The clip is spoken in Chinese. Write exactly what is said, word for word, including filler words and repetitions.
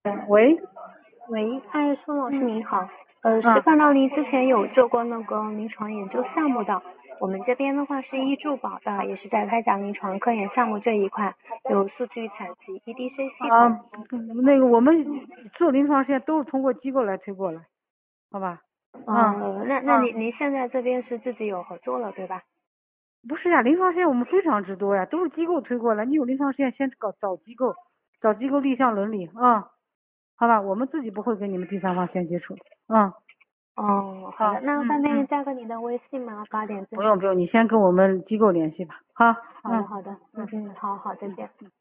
喂， 喂，嗨，宋老师您好，呃， 啊是看到您之前有做过那个临床研究项目的，我们这边的话是医助保的，也是在开展临床科研项目这一块，有数据采集 E D C 系统。 啊，那个我们做临床实验都是通过机构来推过来，好吧？啊呃，那那啊， 您您现在这边是自己有合作了对吧？ 不是呀，临床实验我们非常之多呀，都是机构推过来。你有临床实验先搞找机构，找机构立项伦理啊，好吧？我们自己不会跟你们第三方先接触的，嗯。 哦，好的，那嗯方便嗯， 加个你的微信吗？发点资料。 不用不用，你先跟我们机构联系吧，好， 好的嗯好的，嗯嗯嗯，好好，再嗯见。 嗯。